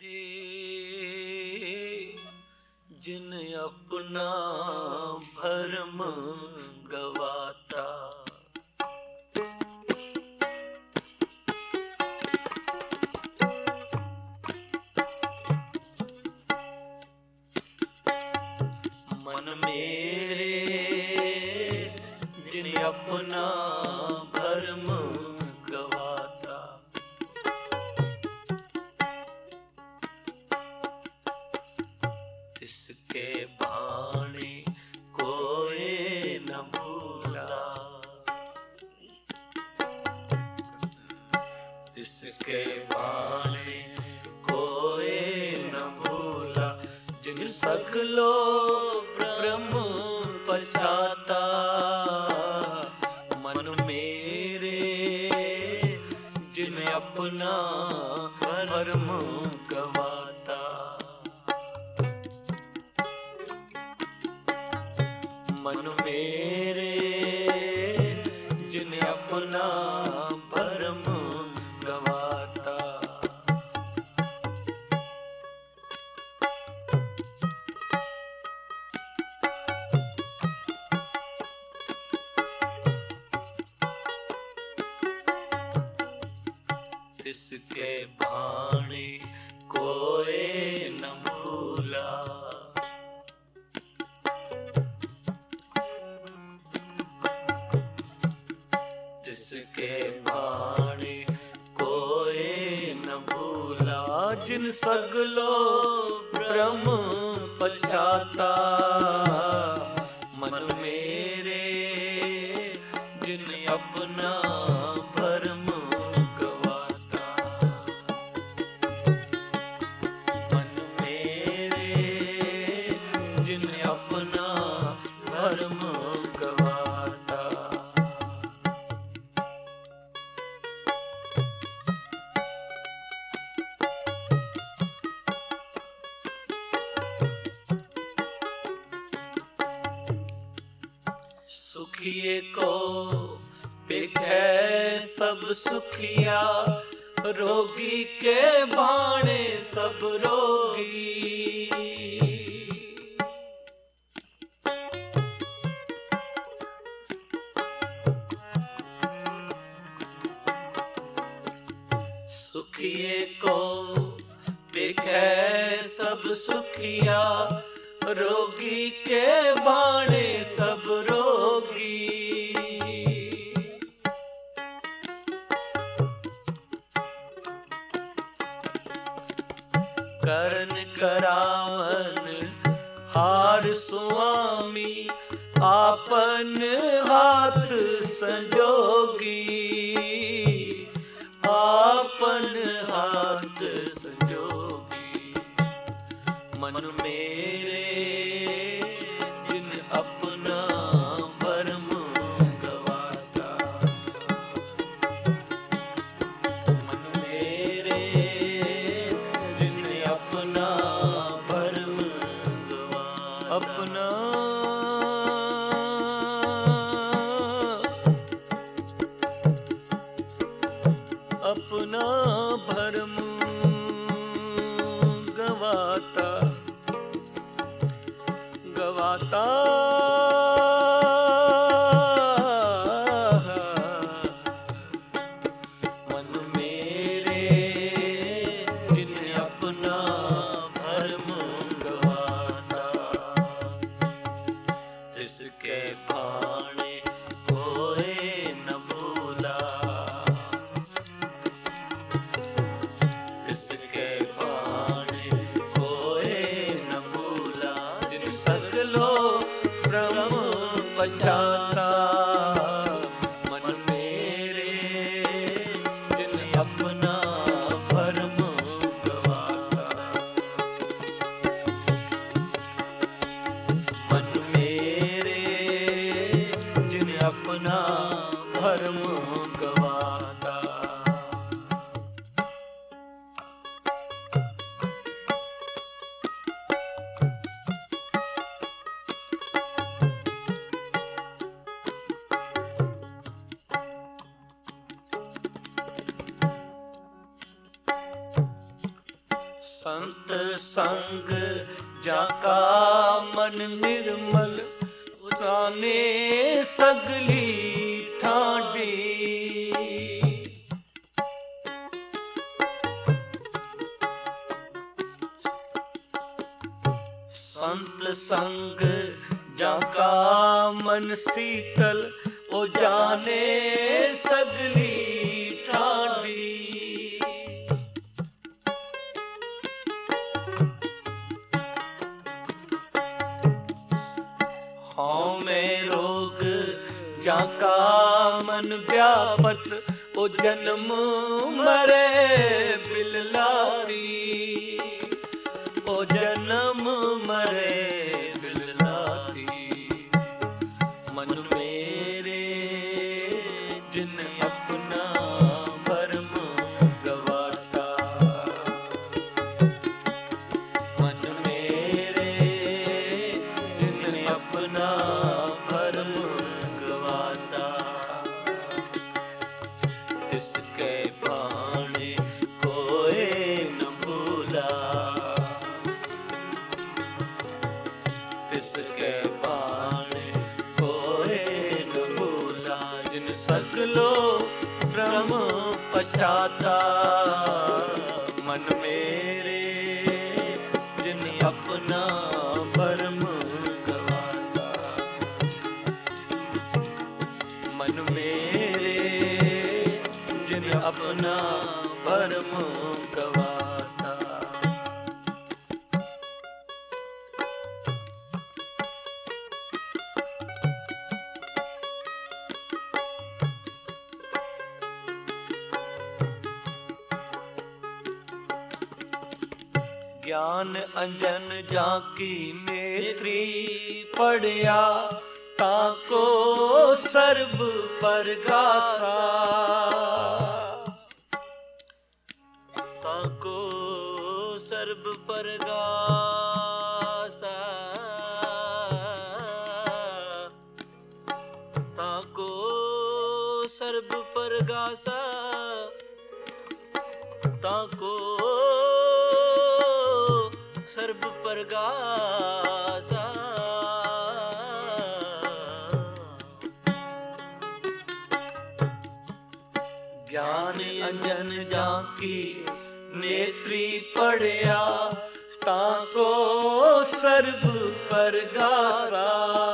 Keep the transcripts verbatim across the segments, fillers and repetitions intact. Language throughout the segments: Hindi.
जिन अपना भरम गवाता, मन मेरे जिन अपना भरम गवाता, इसके बाणी कोई न भूला, इसके बाणी कोई न भूला, जिन सगलो ब्रह्म पछाता, मन मेरे जिन अपना भरम गवाता, मन मेरे जिन अपना भरम गवाता। इसके बाणी कोई न भूला, इसके बाणी कोई न भूला, जिन सगलो ब्रह्म पछाता, मन मेरे जिन अपना भरम गवाता, मन मेरे जिन अपना भरम गवाता। सुखिए को बिकै सब सुखिया, रोगी के बाणे सब रोगी, सुखिए को बिकै सब सुखिया, रोगी के बाणे सब रोगी, करन करावन हार सुआमी, आपन हाथ संजोगी, आपन हाथ संजोगी, मन मेरे जिन अपना भरम गवाता, मन मेरे जिन अपना भरम गवाता, अपना अपना भरम गवाता, गवाता मन मेरे जिन अपना भरम गवाता, जिसके बाणे कोई न भूला, इसके बाणे कोई न भूला, जिन सगलो ब्रह्म पछाता, मन मेरे जिन अपना भरम गवाता, मन मेरे जिन अपना भरम गवाता। ਸੰਤ ਸੰਗ ਜਾਂ ਕਾ ਮਨ ਨਿਰਮਲ, ਉਤਾਨੇ ਸਗਲੀ ਠਾਡੀ। ਸੰਤ ਸੰਗ ਜਾਂ ਕਾ ਮਨ ਸੀਤਲ, ਉਹ ਜਾਣੇ ਸਗਲੀ ਠਾਡੀ। ਹਉ ਮੈਂ ਰੋਗ ਜਾਂ ਕਾ ਮਨ ਵਿਆਪਤ, ਉਹ ਜਨਮ ਮਰੇ ਬਿਲਲਾਤੀ। ਉਹ ਜਨਮ ਮਰੇ ਬਿਲਲਾਤੀ। ਮਨ ਮੇਰੇ ਜਿਨ ਆਪਣਾ ਭਰਮ ਗਵਾਤਾ। ਮਨ ਮੇਰੇ ਜਿਨ ਆਪਣਾ ਭਰਮ ਗਵਾਤਾ। ਤਿਸ ਕੈ ਬਾਣੇ ਕੋਏ ਨ ਭੂਲਾ। ਤਿਸ ਕੈ ਬਾਣੇ ਕੋਏ ਨ ਭੂਲਾ। ਜਿਨ ਸਗਲੋ ਭ੍ਰਮ ਪਛਾਤਾ। ਮਨ ਮੇਰੇ ਜਿਨ ਆਪਣਾ ਭਰਮ ਗਵਾਤਾ। ਮਨ ਮੇਰੇ ਜਿਨ ਆਪਣਾ ਭਰਮ ਗਵਾਤਾ। ਗਿਆਨ ਅੰਜਨ ਜਾਂ ਕੀ ਨੇਤਰੀ ਪੜਿਆ, ਤਾਂ ਕੋ ਸਰਬ ਪਰਗਾਸਾ। ਤਾਂ ਕੋ ਸਰਬ ਪਰਗਾਸਾ। ਤਾਂ ਕੋ ਸਰਬ ਪਰਗਾਸਾ। ਤਾਂ ਕੋ ਸਰਬ ਪਰਗਾਸਾ। ਗਿਆਨ ਅੰਜਨ ਜਾਂ ਕੀ ਨੇਤਰੀ ਪੜਿਆ, ਤਾਂ ਕੋ ਸਰਬ ਪਰਗਾਸਾ।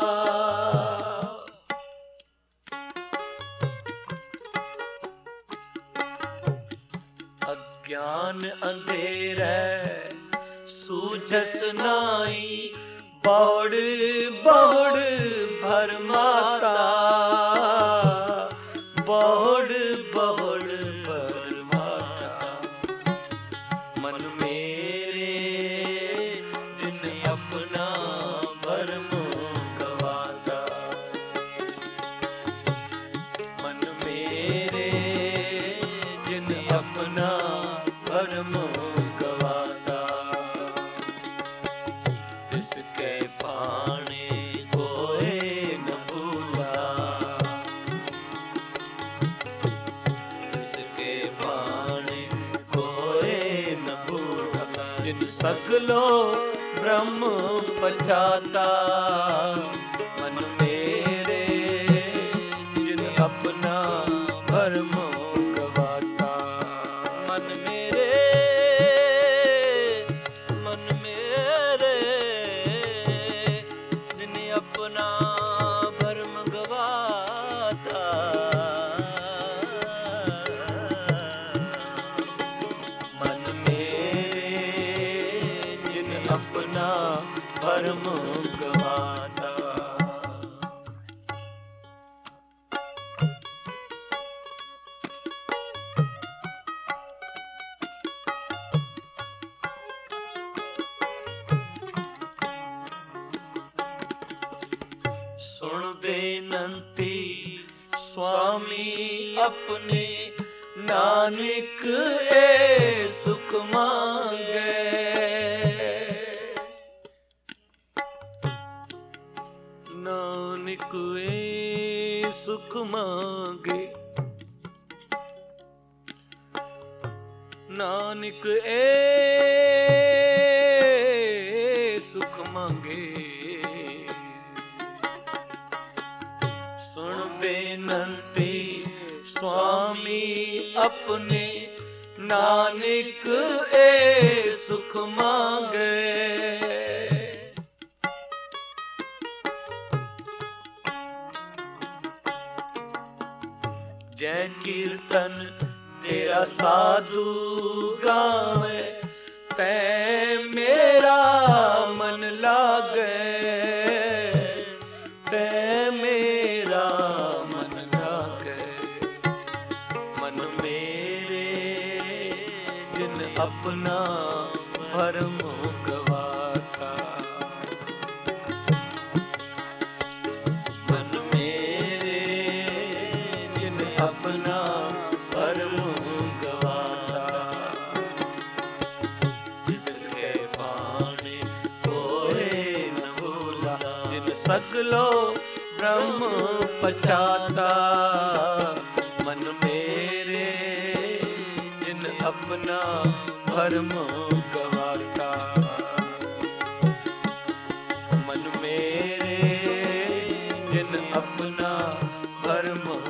ਅਗਿਆਨ ਅੰਧੇਰੈ ਸੂਝਸ ਨਾਈ, ਬਹੁੜ ਬਹੁੜ ਭਰਮਾਤਾ। ਬਹੁੜ ਬਹੁੜ ਭਰਮਾਤਾ। ਮਨ ਮੇਰੇ ਜਿਨ ਆਪਣਾ ਭਰਮ ਗਵਾਤਾ। ਮਨ ਮੇਰੇ ਜਿਨ ਆਪਣਾ ਭਰਮ ਗਵਾਤਾ। ਤਿਸ ਕੈ ਬਾਣੇ ਕੋਏ ਨ ਭੂਲਾ। ਤਿਸ ਕੈ ਬਾਣੇ ਕੋਏ ਨ ਭੂਲਾ। ਜਿਨ ਸਗਲੋ ਬ੍ਰਹਮ ਪਛਾਤਾ। ਮਨ ਮੇਰੇ ਜਿਨ ਆਪਣਾ ਭਰਮ ਗਵਾਤਾ। ਮਨ ਮੇਰੇ ਮਨ ਮੇਰੇ ਜਿਨ ਆਪਣਾ ਭਰਮ ਗਵਾਤਾ। ਮਨ ਮੇਰੇ ਜਿਨ ਆਪਣਾ ਭਰਮ ਗਵਾਤਾ। ਸੁਣ ਬੇਨੰਤੀ ਸੁਆਮੀ ਆਪਣੇ, ਨਾਨਕ ਏ ਸੁਖ ਮੰਗੇ। ਨਾਨਕ ਏ ਸੁਖ ਮੰਗੇ। ਨਾਨਕ ਏ अपने नानक ए सुख मांगे। जय कीर्तन तेरा साधु गावे, तै मेरा मन लागे, तै मेरा मन लागे। मन मेरे जिन अपना भरम गवाता, मन मेरे जिन अपना भरम गवाता। जिसके पाने कोई न भूला, जिन सगलो ब्रह्म पछाता। मन मेरे जिन अपना भरम गवाता, मन मेरे जिन अपना भरम